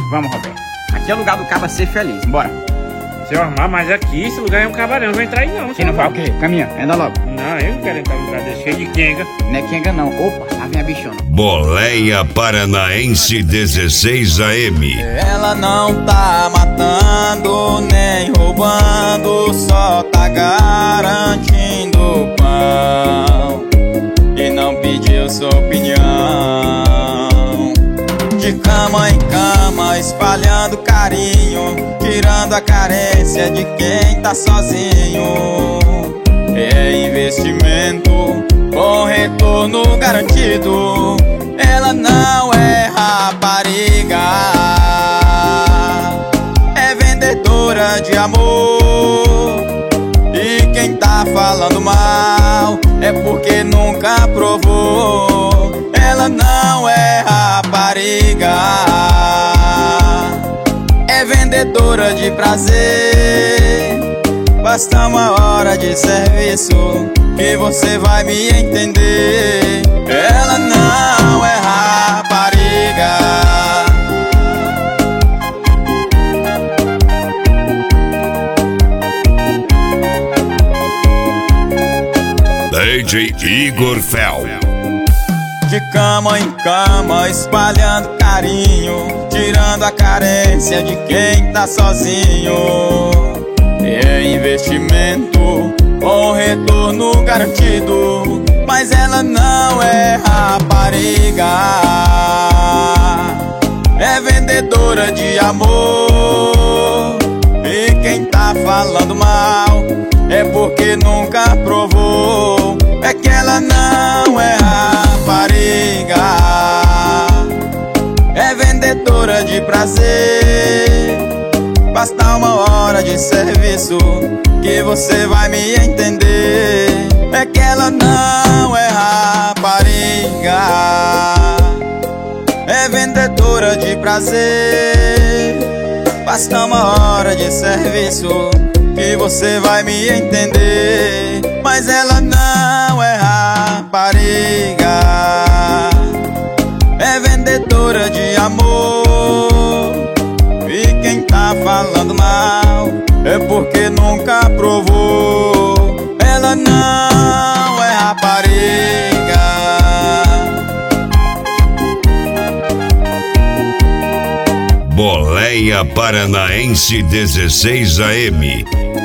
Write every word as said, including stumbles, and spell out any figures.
Vamos, Roberto. Aqui é o lugar do caba ser feliz. Bora. Seu Armar, mas aqui esse lugar é um cabaré, não vai entrar aí não. Quem não vai o quê? Caminha, anda logo. Não, eu não quero entrar num lugar desse cheio de quenga. Não é quenga não. Opa, lá vem a bichona. Boleia Paranaense dezesseis A M. Ela não tá matando nem roubando, só tá garantindo pão e não pediu sua opinião. De cama em cama, espalhando carinho, tirando a carência de quem tá sozinho. É investimento com retorno garantido. Ela não é rapariga, é vendedora de amor. E quem tá falando mal é porque nunca provou. Ela não é rapariga, é vendedora de prazer. Basta uma hora de serviço que você vai me entender. Ela não é rapariga. D J Igor Fel. De cama em cama, espalhando carinho, tirando a carência de quem tá sozinho. É investimento com retorno garantido, mas ela não é rapariga, é vendedora de amor. E quem tá falando mal é porque nunca provou. É que ela não é rapariga, é vendedora de prazer. Basta uma hora de serviço que você vai me entender. É que ela não é rapariga, é vendedora de prazer. Basta uma hora de serviço que você vai me entender. Mas ela não é rapariga, é vendedora de amor. E quem tá falando mal é porque nunca provou. Ela não é rapariga. Boleia Paranaense dezesseis A M.